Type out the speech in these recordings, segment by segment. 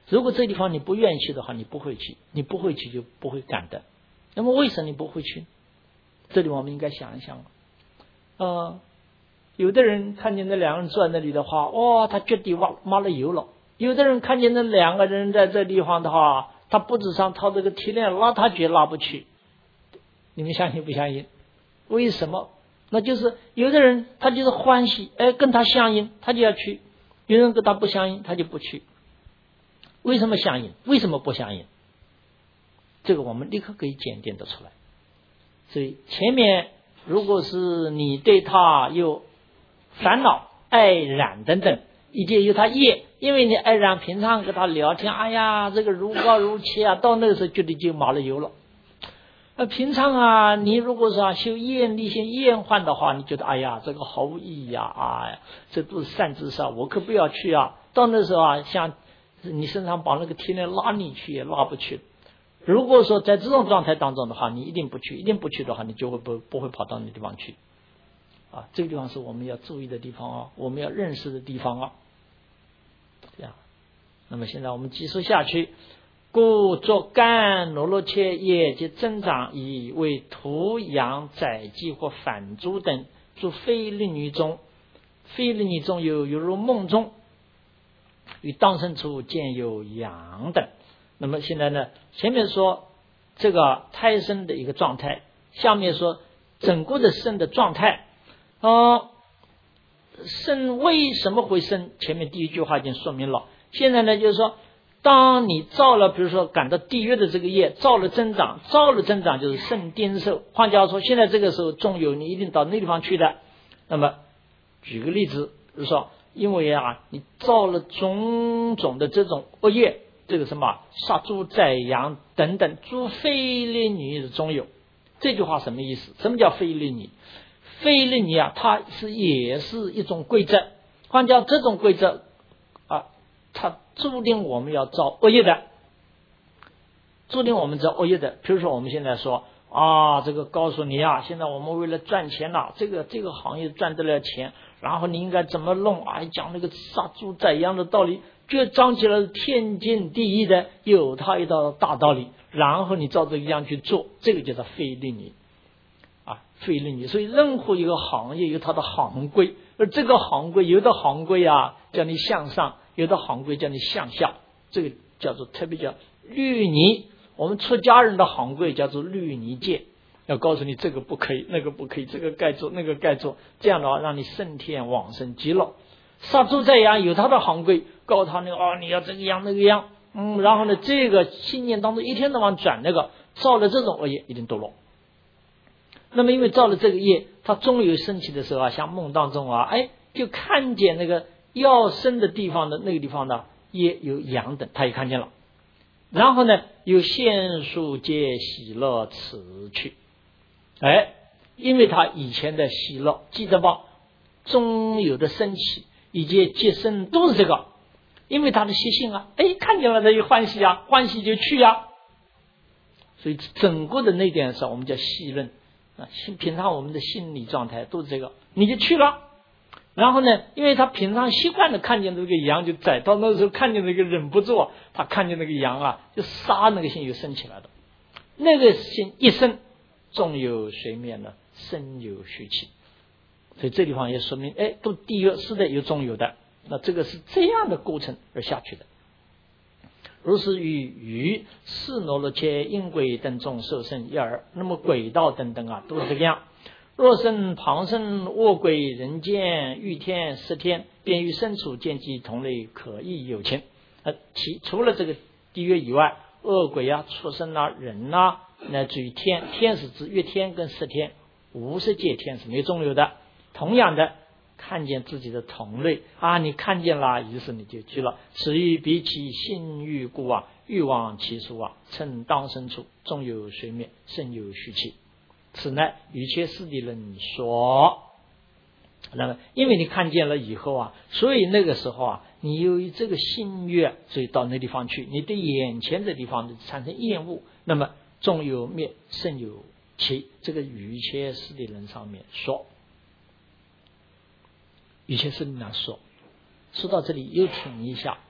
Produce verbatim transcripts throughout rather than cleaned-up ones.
如果这地方你不愿意去的话，你不会去，你不会去就不会感的。那么为什么你不会去？这里我们应该想一想。呃，有的人看见那两个人坐在那里的话，哇、哦，他脚底挖冒了油了；有的人看见那两个人在这地方的话，他脖子上套这个铁链，拉他觉拉不去。你们相信不相信？为什么？那就是有的人他就是欢喜，哎，跟他相应，他就要去；有人跟他不相应，他就不去。为什么相应？为什么不相应？这个我们立刻可以检验得出来。所以前面如果是你对他有烦恼、爱染等等，以及有他业，因为你爱染，平常跟他聊天，哎呀，这个如膏如漆啊，到那个时候觉得就麻了油了。那平常啊，你如果说修厌离心厌患的话，你觉得哎呀，这个毫无意义啊，啊，这都是善知识啊，我可不要去啊。到那时候啊，像你身上绑那个铁链拉你去也拉不去。如果说在这种状态当中的话，你一定不去，一定不去的话，你就会不不会跑到那地方去啊。这个地方是我们要注意的地方啊，我们要认识的地方啊。这样，那么现在我们继续下去。故作干罗罗切业及增长，以为土养载机或反诸等诸非利女中，非利女中有犹如梦中，与当生处见有阳等。那么现在呢，前面说这个胎生的一个状态，下面说整个的生的状态。呃，生为什么会生？前面第一句话已经说明了。现在呢，就是说，当你造了，比如说感到地狱的这个业，造了增长，造了增长就是生颠受。换句话说，现在这个时候终有你一定到那地方去的。那么举个例子，比如说，因为啊，你造了种种的这种恶业，这个什么杀猪宰羊等等，诸非利女的中有。这句话什么意思？什么叫非利女？非利女啊，它是也是一种规则。换句话，这种规则啊，它注定我们要造恶业的，注定我们造恶业的。比如说我们现在说啊，这个告诉你啊，现在我们为了赚钱了、啊，这个这个行业赚得了钱，然后你应该怎么弄啊？讲那个杀猪宰羊的道理，就讲起了天经地义的，有它一道大道理，然后你照这个样去做，这个叫做非利女啊，非利女。所以任何一个行业有它的行规，而这个行规有的行规啊叫你向上，有的行规叫你向下，这个叫做特别叫律仪。我们出家人的行规叫做律仪戒，要告诉你这个不可以，那个不可以，这个该做，那个该做，这样的话让你升天往生极乐。杀猪宰羊有他的行规，告诉他那个哦，你要这个样那个样，嗯，然后呢，这个信念当中一天到晚转那个，造了这种恶业一定堕落。那么因为造了这个业，他终有升起的时候啊，像梦当中啊，哎，就看见那个要生的地方的那个地方呢，业有阳等，他也看见了。然后呢，有现数皆喜乐辞去，哎，因为他以前的喜乐，记得吧？终有的升起以及结生都是这个，因为他的习性啊，哎，看见了他就欢喜啊，欢喜就去啊。所以整个的那点上，我们叫细论啊，平常我们的心理状态都是这个，你就去了。然后呢，因为他平常习惯的看见这个羊就宰，到那时候看见那个忍不住，他看见那个羊啊，就杀，那个心就升起来了。那个心一生，终有随灭呢，生有虚气。所以这地方也说明，哎，都地狱是的，有终有的。那这个是这样的过程而下去的。如是与鱼、四罗罗切、阴鬼等众受生一耳，那么鬼道等等啊，都是这个样。若生旁生卧鬼人间欲天十天，便于身处见其同类可益有情。呃，其除了这个地狱以外，恶鬼啊、畜生啊、人啊，乃至于天，天是指月天跟十天，无色界天是没有中有的。同样的，看见自己的同类啊，你看见了，于是你就去了。此欲比起性欲故啊，欲望其数啊，趁当身处，终有随灭，甚有虚气。此乃与切师地人说。那么因为你看见了以后啊，所以那个时候啊，你由于这个心悦，所以到那地方去，你对眼前这地方产生厌恶，那么终有灭，甚有其。这个与切师地人上面说，与切师地人说，说到这里又停一下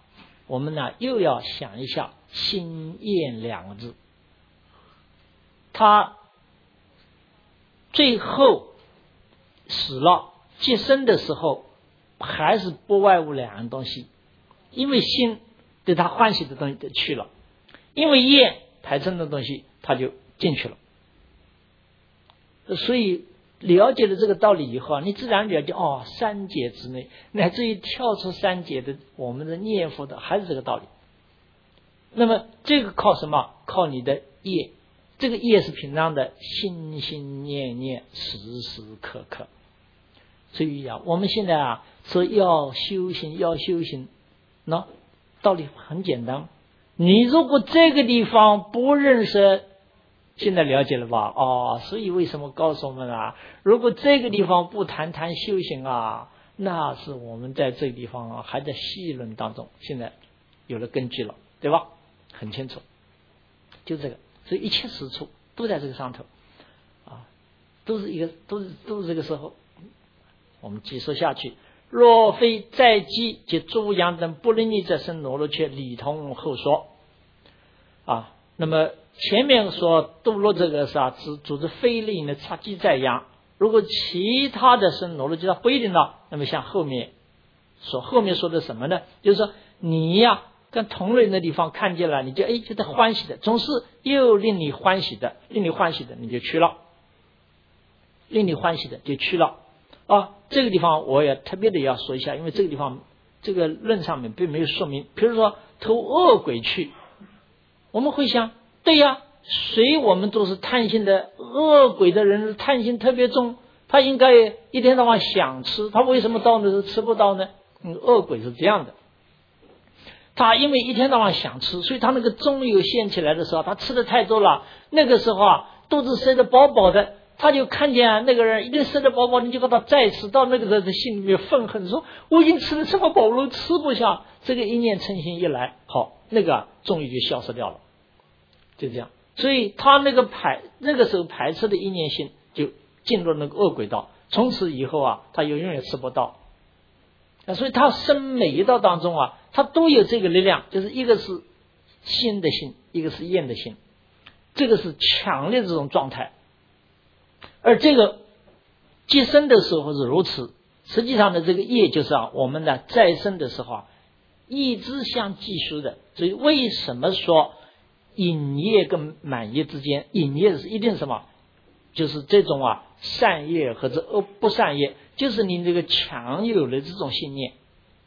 我们呢又要想一下心厌两个字。他最后死了接生的时候，还是不外乎两样东西，因为心对他欢喜的东西去了，因为厌排斥的东西他就进去了。所以了解了这个道理以后，你自然了解哦，三界之内，乃至于跳出三界的我们的念佛的还是这个道理。那么这个靠什么？靠你的业，这个业是平常的心心念念时时刻刻。所以啊，我们现在啊说要修行要修行，那道理很简单，你如果这个地方不认识，现在了解了吧？哦，所以为什么告诉我们啊，如果这个地方不谈谈修行啊，那是我们在这个地方啊还在细论当中，现在有了根据了，对吧？很清楚，就这个，所以一切实处都在这个上头啊，都是一个，都是都是这个时候。我们继续下去，若非在即及诸阳等不能逆者生罗罗却理同后说啊。那么前面说堕落这个是啊，只组织非力的插机在阳，如果其他的生罗罗就它不一定了。那么像后面说，后面说的什么呢？就是说你呀跟同类的地方看见了，你就哎觉得欢喜的，总是又令你欢喜的，令你欢喜的你就去了，令你欢喜的就去了啊。这个地方我也特别的要说一下，因为这个地方这个论上面并没有说明。比如说投恶鬼去，我们会想，对呀，谁我们都是贪心的，恶鬼的人贪心特别重，他应该一天到晚想吃，他为什么到那时候吃不到呢？嗯，恶鬼是这样的，他因为一天到晚想吃，所以他那个中有现起来的时候，他吃的太多了，那个时候啊肚子塞得饱饱的，他就看见啊那个人一定塞得饱饱，你就给他再吃，到那个人的心里面愤恨，说我已经吃的这么饱了，吃不下。这个一念嗔心一来，好，那个终于就消失掉了，就这样。所以他那个排那个时候排斥的一念心就进入那个恶鬼道，从此以后啊他就永远吃不到。所以他生每一道当中啊，他都有这个力量，就是一个是心的心，一个是厌的心，这个是强烈的这种状态。而这个接生的时候是如此，实际上的这个业就是啊，我们呢再生的时候啊，一直相继续的。所以为什么说隐业跟满业之间，隐业是一定什么？就是这种啊善业和这恶不善业，就是你这个强有的这种信念。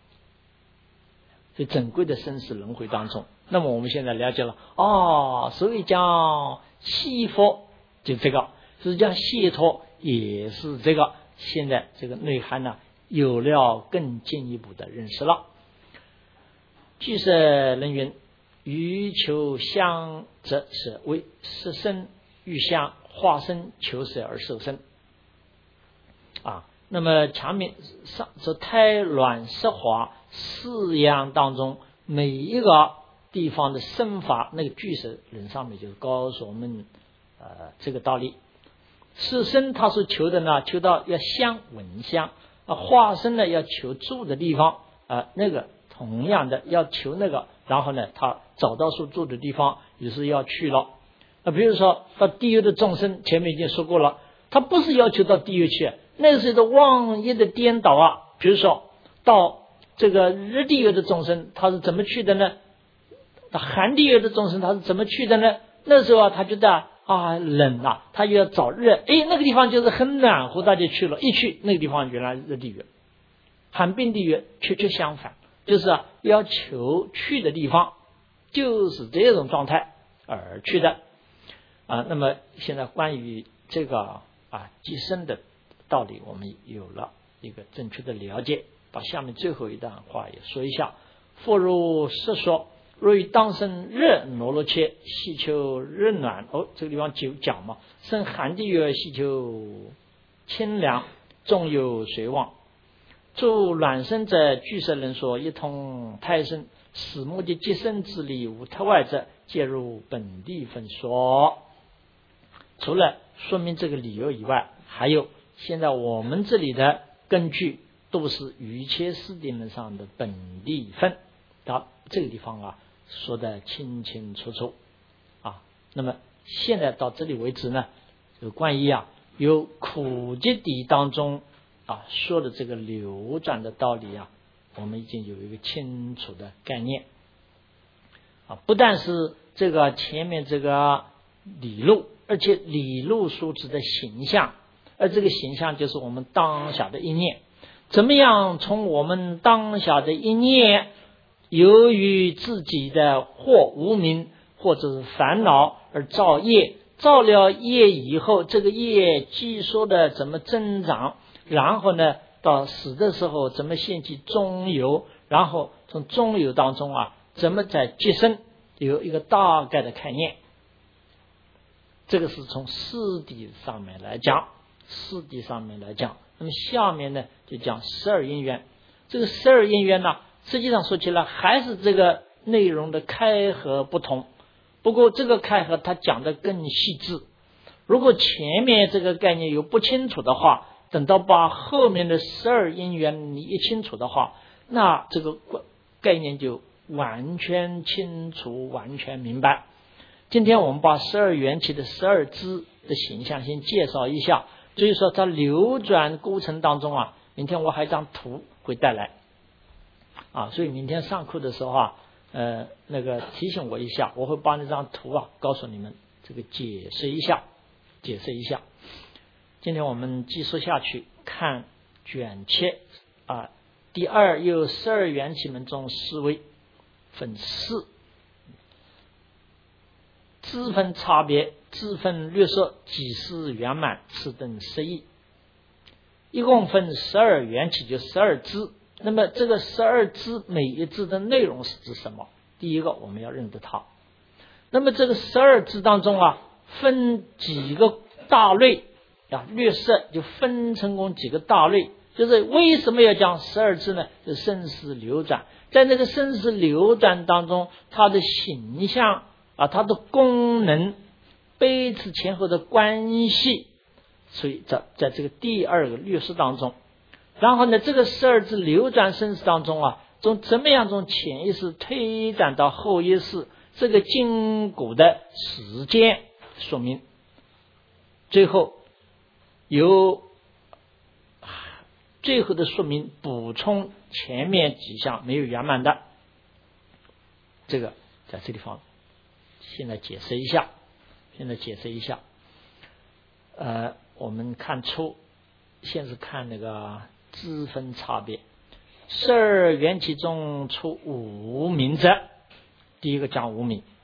所以整个的生死轮回当中，那么我们现在了解了哦，所以讲西佛就这个，实际上解脱也是这个。现在这个内涵呢有了更进一步的认识了。俱舍人云：欲求相则舍，为色身欲相化身求舍而受身啊。那么前面上这胎卵湿滑四样当中，每一个地方的身法，那个俱舍人上面就是告诉我们呃这个道理。色身他是求的呢，求到要香闻香啊；化身呢要求住的地方啊、呃，那个同样的要求那个，然后呢他找到所住的地方，于是要去了。那比如说到地狱的众生，前面已经说过了，他不是要求到地狱去，那是一个妄业的颠倒啊。比如说到这个日地狱的众生，他是怎么去的呢？寒地狱的众生他是怎么去的呢？那时候啊他觉得啊冷啊，他就要找热，诶，那个地方就是很暖和，他就去了，一去那个地方原来热地狱。寒冰地狱却却相反，就是啊要求去的地方就是这种状态而去的啊。那么现在关于这个啊寄生的道理，我们有了一个正确的了解。把下面最后一段话也说一下：复如是说，若于当生热罗罗切，希求热暖。哦，这个地方就讲嘛，生寒地狱希求清凉，终有水望。诸卵生者，俱舍人说，一通胎生，始末的接生之理无特外者，皆入本地分说。除了说明这个理由以外，还有现在我们这里的根据都是瑜伽师地门上的本地分到这个地方啊说的清清楚楚啊。那么现在到这里为止呢，就关于啊有苦集地当中啊说的这个流转的道理啊，我们已经有一个清楚的概念啊。不但是这个前面这个理路，而且理路所指的形象，而这个形象就是我们当下的一念。怎么样从我们当下的一念，由于自己的或无明或者是烦恼而造业，造了业以后，这个业继续的怎么增长，然后呢到死的时候怎么现起中有，然后从中有当中啊怎么在结生，有一个大概的概念。这个是从四谛上面来讲，四谛上面来讲。那么下面呢就讲十二因缘。这个十二因缘呢，实际上说起来还是这个内容的开合不同，不过这个开合它讲的更细致。如果前面这个概念有不清楚的话，等到把后面的十二因缘你一清楚的话，那这个概念就完全清楚，完全明白。今天我们把十二缘起的十二支的形象先介绍一下，所以说在流转过程当中啊，明天我还有张图会带来啊，所以明天上课的时候啊，呃，那个提醒我一下，我会把那张图啊告诉你们，这个解释一下，解释一下。今天我们继续下去看卷七啊，第二又十二缘起门中思维分四。支分差别，支分略说，几时圆满，此等十义，一共分十二缘起，就十二支。那么这个十二支每一支的内容是指什么？第一个我们要认得它。那么这个十二支当中啊，分几个大类啊，略说就分成功几个大类。就是为什么要讲十二支呢？就生死流转，在那个生死流转当中，它的形象啊，它的功能，彼此前后的关系，所以在在这个第二个略示当中，然后呢，这个十二支流转生死当中啊，从怎么样从潜意识推展到后意识，这个筋骨的时间说明，最后由最后的说明补充前面几项没有圆满的，这个在这地方现在解释一下，现在解释一下。呃，我们看出，先是看那个支分差别。十二缘起中出无明者，第一个讲无明。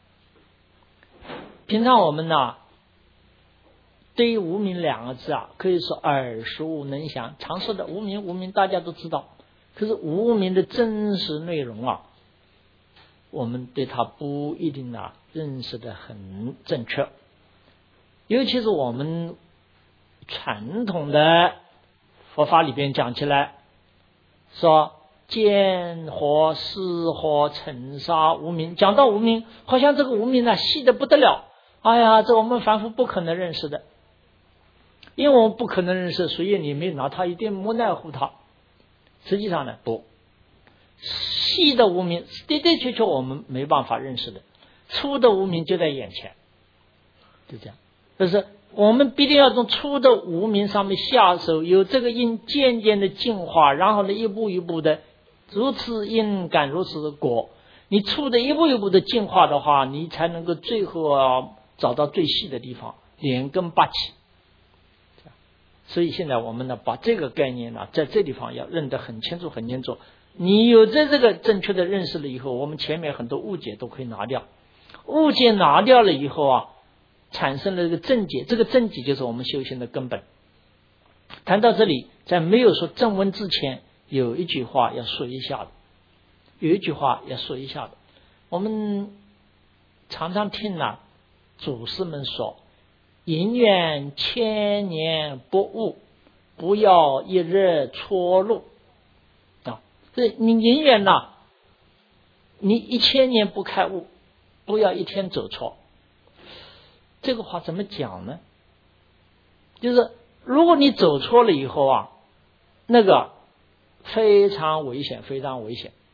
平常我们呢，对于无明两个字啊，可以说耳熟能详，常说的无明无明大家都知道，可是无明的真实内容啊，我们对它不一定啊认识的很正确。尤其是我们传统的佛法里边讲起来，说见惑识惑尘沙无明，讲到无明，好像这个无明啊细得不得了，哎呀，这我们凡夫不可能认识的，因为我们不可能认识，所以你没拿它一定无奈乎它。实际上呢，不细的无明的的确确我们没办法认识的，粗的无明就在眼前，就这样。就是我们必定要从粗的无明上面下手，有这个因渐渐的进化，然后呢一步一步的如此因感如此的果。你粗的一步一步的进化的话，你才能够最后啊找到最细的地方，连根拔起。所以现在我们呢把这个概念呢在这地方要认得很清楚很清楚。你有这这个正确的认识了以后，我们前面很多误解都可以拿掉。误解拿掉了以后啊，产生了这个正解，这个正解就是我们修行的根本。谈到这里，在没有说正文之前，有一句话要说一下的，有一句话要说一下的。我们常常听啊，祖师们说：“银元千年不悟，不要一日错路。”啊，这你银元呐，你一千年不开悟，不要一天走错。这个话怎么讲呢？就是如果你走错了以后啊，那个非常危险，非常危险。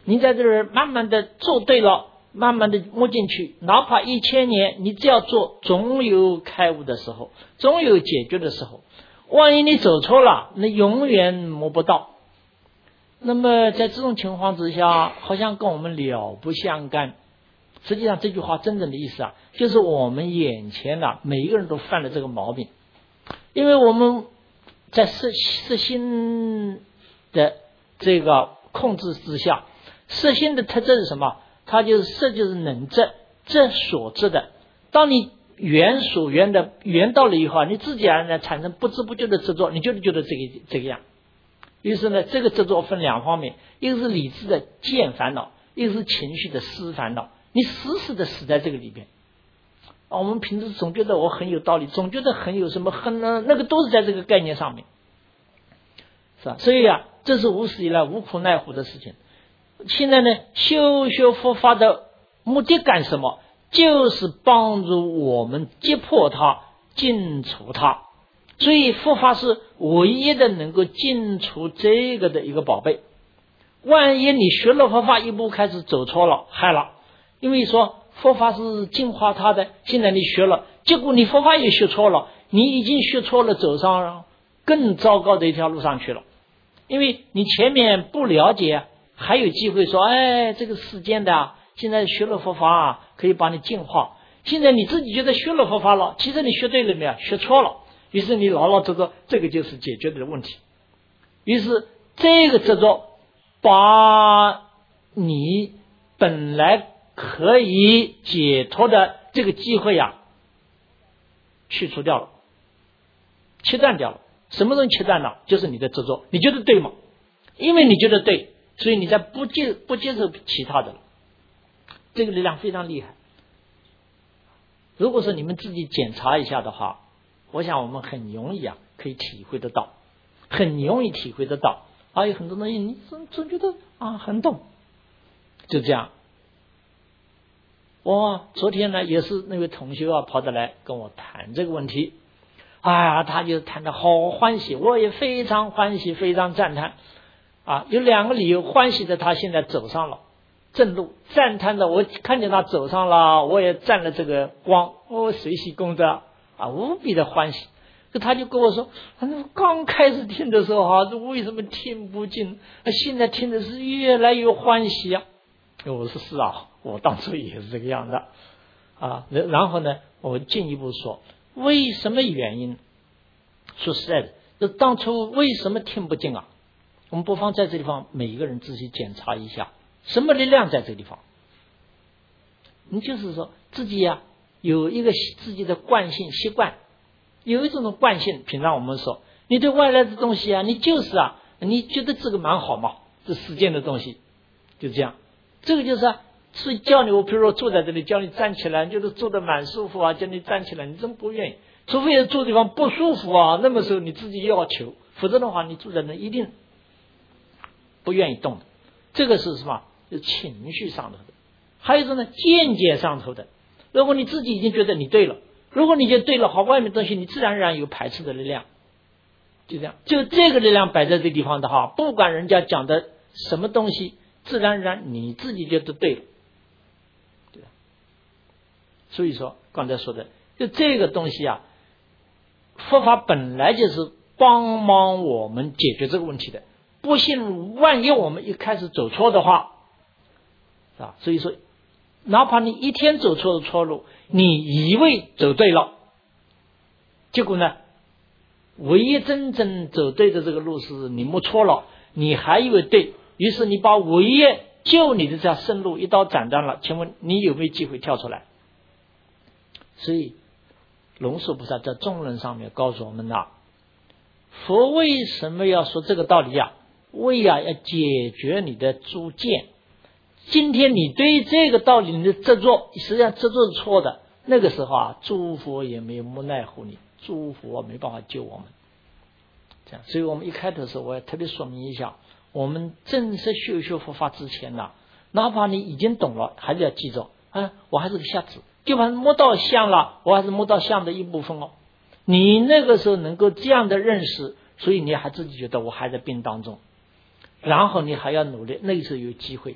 你在这儿慢慢的做对了，慢慢的摸进去，哪怕一千年，你只要做，总有开悟的时候，总有解决的时候。万一你走错了，那永远摸不到。那么在这种情况之下，好像跟我们了不相干。实际上这句话真正的意思啊，就是我们眼前啊，每一个人都犯了这个毛病。因为我们在色色心的这个控制之下，色心的特征是什么？它就是色就是能执，执所执的。当你缘所缘的缘到了以后，你自己而然产生不知不觉的执着，你就觉得这个这个样。于是呢，这个执着分两方面，一个是理智的见烦恼，一个是情绪的思烦恼。你死死的死在这个里边。啊，我们平时总觉得我很有道理，总觉得很有什么很呢，那个都是在这个概念上面，是吧？所以啊，这是无始以来无苦奈何的事情。现在呢，修学佛法的目的干什么？就是帮助我们击破它，尽除它。所以佛法是唯一的能够尽除这个的一个宝贝。万一你学了佛法一步开始走错了，害了。因为说佛法是净化它的，现在你学了，结果你佛法也学错了，你已经学错了，走上更糟糕的一条路上去了。因为你前面不了解，还有机会说，哎，这个世间的啊，现在学了佛法啊，可以把你净化。现在你自己觉得学了佛法了，其实你学对了没有？学错了。于是你老老执着，这个就是解决的问题。于是这个执着把你本来可以解脱的这个机会呀、啊，去除掉了，切断掉了。什么东西切断了？就是你的执着。你觉得对吗？因为你觉得对，所以你在不接不接受其他的了。这个力量非常厉害。如果说你们自己检查一下的话，我想我们很容易啊，可以体会得到，很容易体会得到。还有很多东西，你总总觉得啊很懂，就这样。我昨天呢，也是那位同学啊，跑得来跟我谈这个问题。哎呀，他就谈得好欢喜，我也非常欢喜，非常赞叹。啊，有两个理由，欢喜的他现在走上了正路，赞叹的我看见他走上了，我也占了这个光，我随喜功德啊，无比的欢喜。他就跟我说，刚开始听的时候哈、啊，为什么听不进？现在听的是越来越欢喜啊！我说是啊，我当初也是这个样的啊。然后呢，我进一步说，为什么原因？说实在的，就当初为什么听不进啊？我们不妨在这地方每一个人仔细检查一下，什么力量在这地方？你就是说自己呀、啊、有一个自己的惯性习惯，有一种惯性。平常我们说，你对外来的东西啊，你就是啊，你觉得这个蛮好嘛，这世间的东西就这样。这个就是啊，所以叫你，我比如说坐在这里，叫你站起来，就是坐得蛮舒服啊，叫你站起来，你真不愿意。除非坐地方不舒服啊，那么时候你自己要求，否则的话，你坐在那一定不愿意动的。这个是什么？是情绪上头的。还有一种呢，见解上头的。如果你自己已经觉得你对了，如果你觉得对了，好，外面东西你自然而然有排斥的力量，就这样。就这个力量摆在这地方的话，不管人家讲的什么东西，自然而然你自己觉得对了，对吧？所以说刚才说的，就这个东西啊，佛法本来就是帮忙我们解决这个问题的。不信，万一我们一开始走错的话，啊，所以说，哪怕你一天走错了错路，你以为走对了，结果呢，唯一真正走对的这个路是你摸错了，你还以为对，于是你把唯一救你的这条生路一刀斩断了，请问你有没有机会跳出来？所以龙树菩萨在众论上面告诉我们啊，佛为什么要说这个道理啊？为啊要解决你的诸见。今天你对这个道理你的执着，实际上执着是错的，那个时候啊，诸佛也没有无奈乎你，诸佛没办法救我们。这样，所以我们一开头的时候，我要特别说明一下，我们正式修学佛法之前呢、啊，哪怕你已经懂了，还是要记住啊，我还是个瞎子，就算摸到相了，我还是摸到相的一部分哦。你那个时候能够这样的认识，所以你还自己觉得我还在病当中，然后你还要努力，那个时候有机会。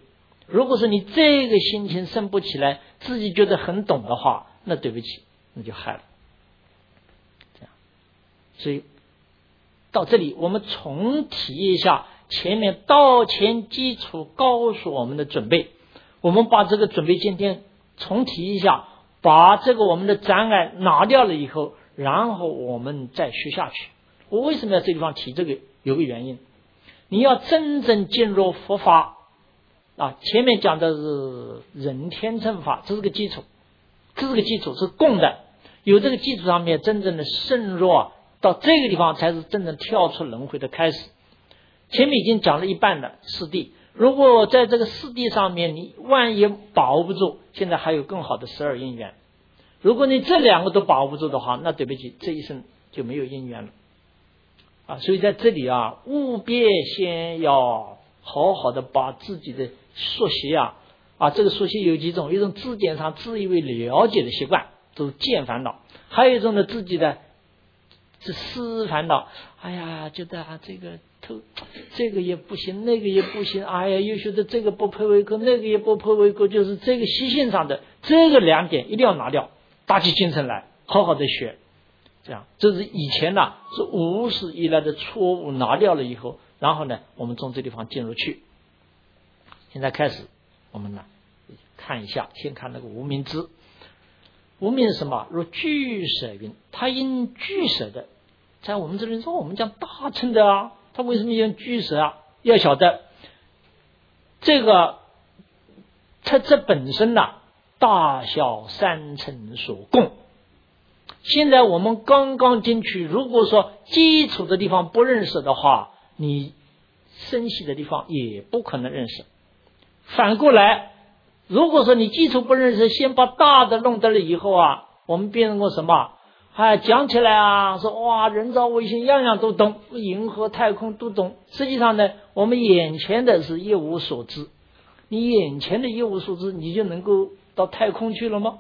如果说你这个心情升不起来，自己觉得很懂的话，那对不起，那就害了。这样，所以到这里我们重提一下前面道前基础告诉我们的准备，我们把这个准备今天重提一下，把这个我们的障碍拿掉了以后，然后我们再学下去。我为什么要这地方提这个？有个原因，你要真正进入佛法啊，前面讲的是人天正法，这是个基础，这是个基础是共的，有这个基础上面真正的渗入啊，到这个地方才是真正跳出轮回的开始。前面已经讲了一半的四谛，如果在这个四谛上面你万一把握不住，现在还有更好的十二因缘，如果你这两个都把握不住的话，那对不起，这一生就没有因缘了啊。所以在这里啊，务必先要好好的把自己的熟悉啊啊，这个熟悉有几种，一种字典上自以为了解的习惯，都是见烦恼；还有一种呢，自己的是思烦恼，哎呀，觉得啊这个头这个也不行，那个也不行，哎呀，又觉得这个不配为过，那个也不配为过，就是这个习性上的这个两点一定要拿掉，打起精神来，好好的学。这样，这是以前呢是无始以来的错误，拿掉了以后，然后呢，我们从这地方进入去。现在开始，我们呢看一下，先看那个无名支。无名是什么？如俱舍云，它因俱舍的，在我们这里说，我们讲大乘的啊，它为什么用俱舍啊？要晓得这个，它这本身呢、啊，大小三乘所共。现在我们刚刚进去，如果说基础的地方不认识的话，你深细的地方也不可能认识。反过来，如果说你基础不认识，先把大的弄得了以后啊，我们变成过什么？哎，讲起来啊，说哇，人造卫星样样都懂，银河太空都懂。实际上呢，我们眼前的是一无所知。你眼前的一无所知，你就能够到太空去了吗？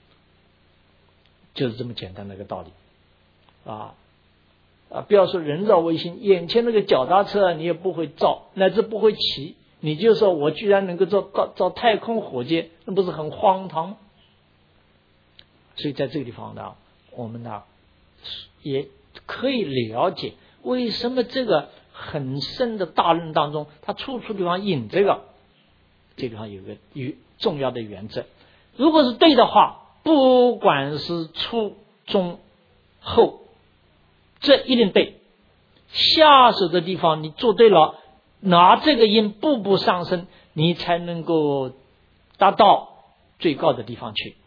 就是这么简单的一个道理啊啊！不要说人造卫星，眼前那个脚踏车你也不会造，乃至不会骑，你就说我居然能够造造造太空火箭，那不是很荒唐吗？所以在这个地方呢，我们呢也可以了解为什么这个很深的大论当中，它处处地方引这个，这地方有个有重要的原则。如果是对的话，不管是初中后，这一定对。下手的地方你做对了，拿这个音步步上升，你才能够达到最高的地方去。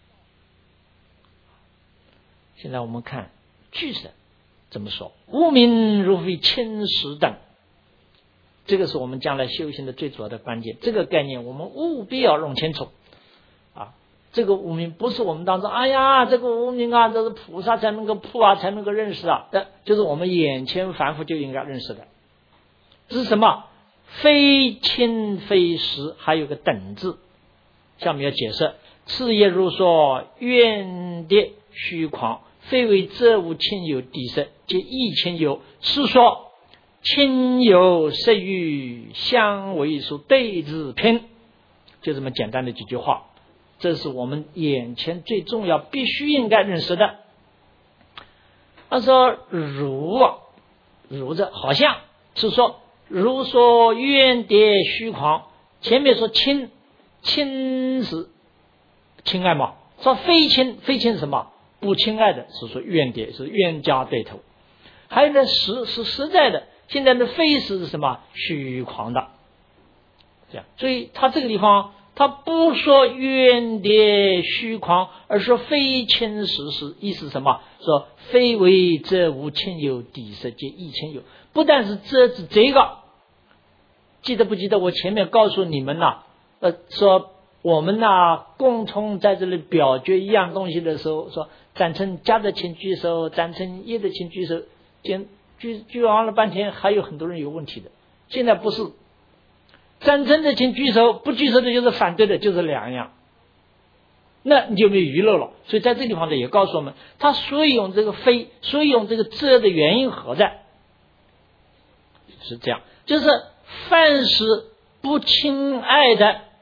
现在我们看俱舍怎么说，无名如非千石等，这个是我们将来修行的最主要的关键。这个概念我们务必要弄清楚啊。这个无明不是我们当中，哎呀，这个无明啊，这是菩萨才能够破啊，才能够认识啊，这就是我们眼前凡夫就应该认识的。这是什么？非轻非实，还有个等字，下面要解释。次也如说，愿的虚诳，非为则无亲友地色，皆异亲友。是说亲友色欲相为属对治篇，就这么简单的几句话。这是我们眼前最重要必须应该认识的。他说如如这好像是说如说愿蝶虚诳，前面说亲亲是亲爱嘛，说非亲非亲是什么？不亲爱的，是说愿蝶是冤家对头。还有呢实是实在的，现在的非实是什么？虚诳的。这样，所以他这个地方他不说愿蝶虚诳，而说非亲实实，意思什么？说非为则无亲友，底色皆异亲友。不但是这是这个，记得不记得我前面告诉你们呐、啊？呃，说我们呐、啊、共同在这里表决一样东西的时候，说赞成家的请举手，赞成业的请举手，举举举完了半天，还有很多人有问题的。现在不是。赞成的请举手，不举手的就是反对的，就是两样，那你就没有遗漏了。所以在这个地方呢，也告诉我们，他所以用这个非，所以用这个这的原因何在？是这样，就是凡是不亲爱的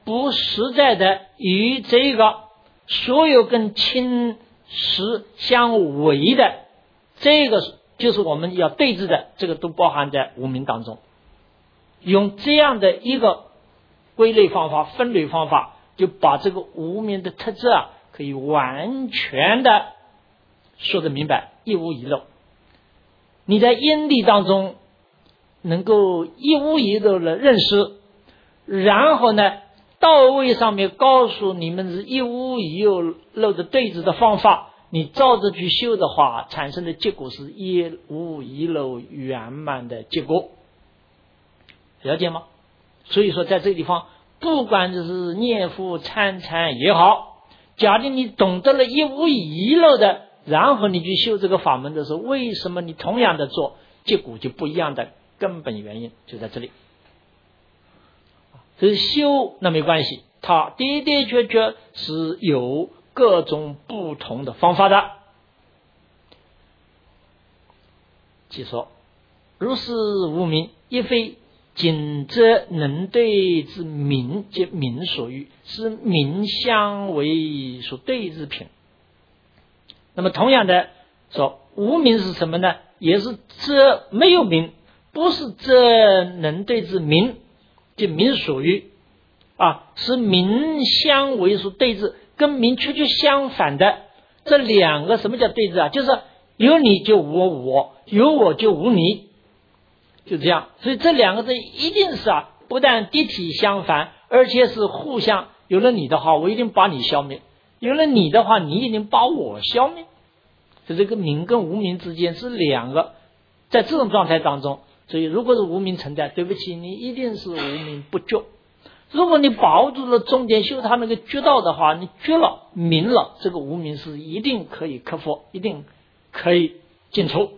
不实在的与这个所有跟亲实相违的，这个就是我们要对治的，这个都包含在无明当中。用这样的一个归类方法、分类方法，就把这个无明的特质啊，可以完全的说得明白，一无遗漏。你在因地当中能够一无遗漏的认识，然后呢，到位上面告诉你们是一无遗漏的对治的方法，你照着去修的话，产生的结果是一无遗漏圆满的结果，了解吗？所以说在这个地方，不管就是念佛参禅也好，假定你懂得了一无遗漏的，然后你去修这个法门的时候，为什么你同样的做，结果就不一样的根本原因就在这里。所以修那没关系，它的的确确是有各种不同的方法的。即说如是无明，亦非仅则能对之名，即名所欲，是名相为所对之品。那么同样的说，无名是什么呢？也是这没有名，不是这能对之名，即名所欲啊，是名相为所对治，跟名确确相反的。这两个什么叫对治啊？就是有你就无我，有我就无你，就这样。所以这两个字一定是啊，不但敌体相反，而且是互相。有了你的话，我一定把你消灭；有了你的话，你一定把我消灭。所以这个名跟无名之间是两个，在这种状态当中，所以如果是无名存在，对不起，你一定是无名不觉。如果你把握住了重点修他那个觉道的话，你觉了明了，这个无名是一定可以克服，一定可以尽除。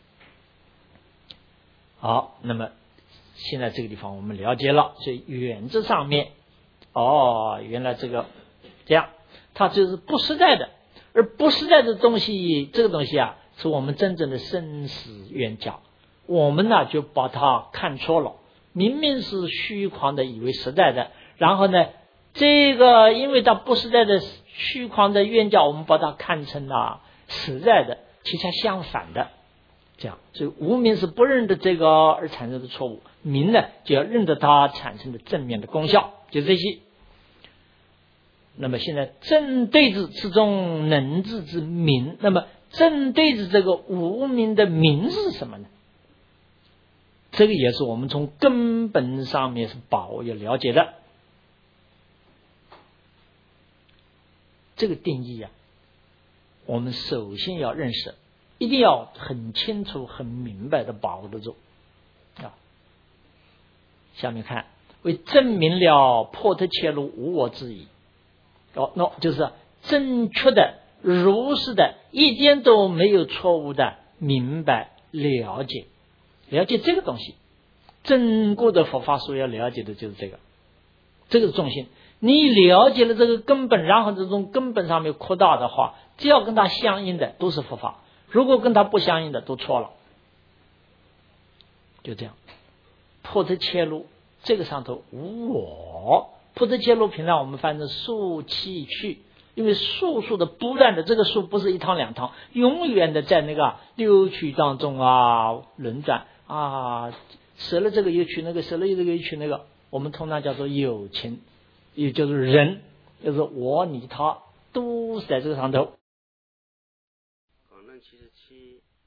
好，那么现在这个地方我们了解了，所以原则上面，哦，原来这个这样，它就是不实在的，而不实在的东西，这个东西啊，是我们真正的生死冤家，我们呢就把它看错了。明明是虚狂的以为实在的，然后呢这个因为它不实在的虚狂的冤家，我们把它看成了实在的，其实相反的，这样。所以无明是不认得这个而产生的错误，明呢就要认得它产生的正面的功效，就这些。那么现在正对治之中能治之明，那么正对治这个无明的明是什么呢？这个也是我们从根本上面是把握要了解的。这个定义啊，我们首先要认识，一定要很清楚很明白的把握得住啊。下面看，为证明了破特切入无我之意。哦，那就是正确的如实的，一点都没有错误的明白了解了解这个东西。真果的佛法所要了解的就是这个，这个是重心。你了解了这个根本，然后这种根本上面扩大的话，只要跟它相应的都是佛法，如果跟它不相应的都错了。就这样，破特切入这个上头无我，破特切入平常我们翻成速气去，因为速速的不断的，这个速不是一趟两趟，永远的在那个六趣当中啊轮转啊，舍了这个又取那个，舍了这个又取那个，我们通常叫做有情，也就是人，就是我你他都是在这个上头。 广论七十七